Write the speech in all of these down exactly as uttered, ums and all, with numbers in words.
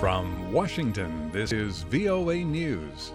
From Washington, this is V O A News.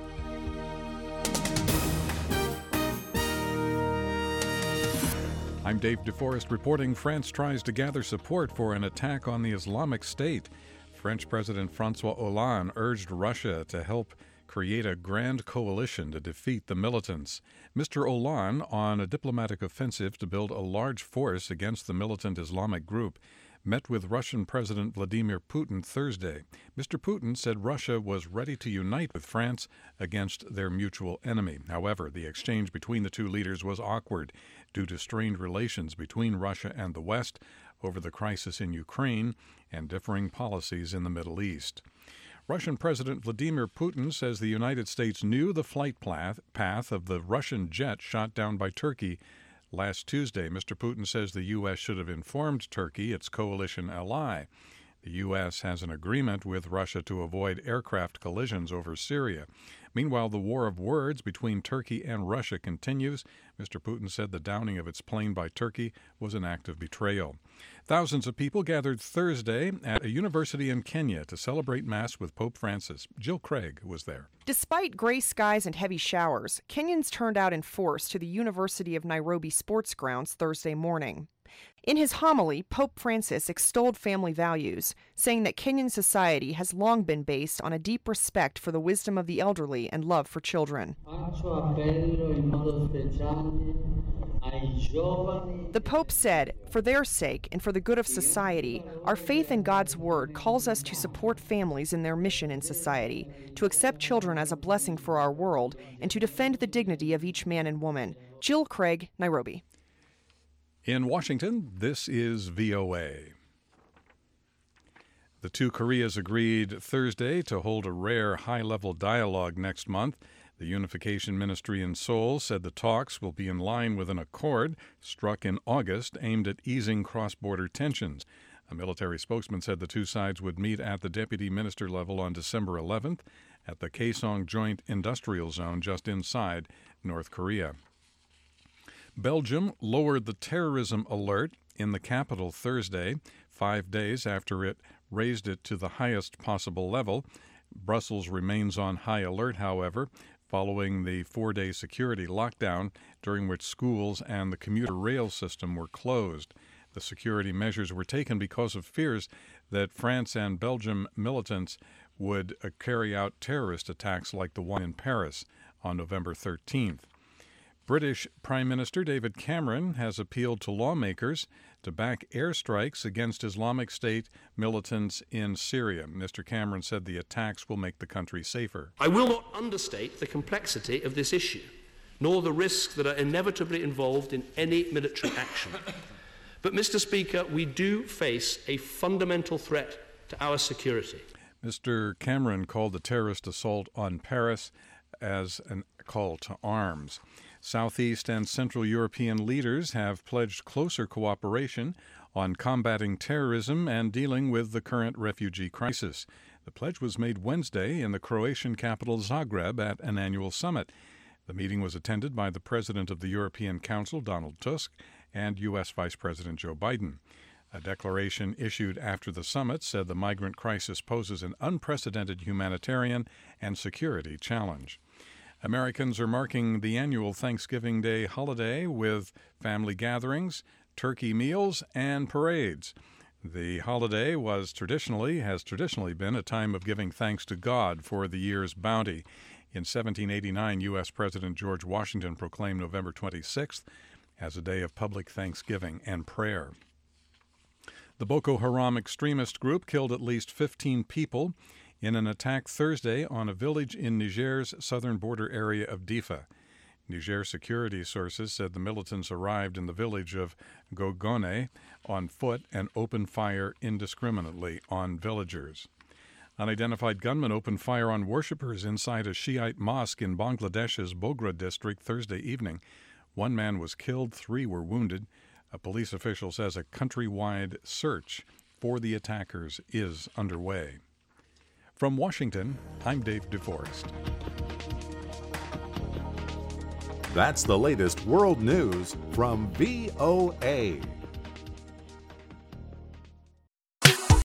I'm Dave DeForest reporting France tries to gather support for an attack on the Islamic State. French President François Hollande urged Russia to help create a grand coalition to defeat the militants. Mister Hollande, on a diplomatic offensive to build a large force against the militant Islamic group, met with Russian President Vladimir Putin Thursday. Mister Putin said Russia was ready to unite with France against their mutual enemy. However, the exchange between the two leaders was awkward due to strained relations between Russia and the West over the crisis in Ukraine and differing policies in the Middle East. Russian President Vladimir Putin says the United States knew the flight path of the Russian jet shot down by Turkey last Tuesday. Mister Putin says the U S should have informed Turkey, its coalition ally. The U S has an agreement with Russia to avoid aircraft collisions over Syria. Meanwhile, the war of words between Turkey and Russia continues. Mister Putin said the downing of its plane by Turkey was an act of betrayal. Thousands of people gathered Thursday at a university in Kenya to celebrate Mass with Pope Francis. Jill Craig was there. Despite gray skies and heavy showers, Kenyans turned out in force to the University of Nairobi sports grounds Thursday morning. In his homily, Pope Francis extolled family values, saying that Kenyan society has long been based on a deep respect for the wisdom of the elderly and love for children. The Pope said, "For their sake and for the good of society, our faith in God's Word calls us to support families in their mission in society, to accept children as a blessing for our world, and to defend the dignity of each man and woman." Jill Craig, Nairobi. In Washington, this is V O A. The two Koreas agreed Thursday to hold a rare high-level dialogue next month. The Unification Ministry in Seoul said the talks will be in line with an accord struck in August aimed at easing cross-border tensions. A military spokesman said the two sides would meet at the deputy minister level on December eleventh at the Kaesong Joint Industrial Zone just inside North Korea. Belgium lowered the terrorism alert in the capital Thursday, five days after it raised it to the highest possible level. Brussels remains on high alert, however, following the four-day security lockdown during which schools and the commuter rail system were closed. The security measures were taken because of fears that France and Belgium militants would uh, carry out terrorist attacks like the one in Paris on November thirteenth. British Prime Minister David Cameron has appealed to lawmakers to back airstrikes against Islamic State militants in Syria. Mister Cameron said the attacks will make the country safer. I will not understate the complexity of this issue, nor the risks that are inevitably involved in any military action. But, Mister Speaker, we do face a fundamental threat to our security. Mister Cameron called the terrorist assault on Paris as a call to arms. Southeast and Central European leaders have pledged closer cooperation on combating terrorism and dealing with the current refugee crisis. The pledge was made Wednesday in the Croatian capital Zagreb at an annual summit. The meeting was attended by the President of the European Council, Donald Tusk, and U S Vice President Joe Biden. A declaration issued after the summit said the migrant crisis poses an unprecedented humanitarian and security challenge. Americans are marking the annual Thanksgiving Day holiday with family gatherings, turkey meals, and parades. The holiday was traditionally, has traditionally been a time of giving thanks to God for the year's bounty. In seventeen eighty-nine, U S President George Washington proclaimed November twenty-sixth as a day of public thanksgiving and prayer. The Boko Haram extremist group killed at least fifteen people in an attack Thursday on a village in Niger's southern border area of Difa. Niger security sources said the militants arrived in the village of Gogone on foot and opened fire indiscriminately on villagers. Unidentified gunmen opened fire on worshippers inside a Shiite mosque in Bangladesh's Bogra district Thursday evening. One man was killed, three were wounded. A police official says a countrywide search for the attackers is underway. From Washington, I'm Dave DeForest. That's the latest world news from V O A.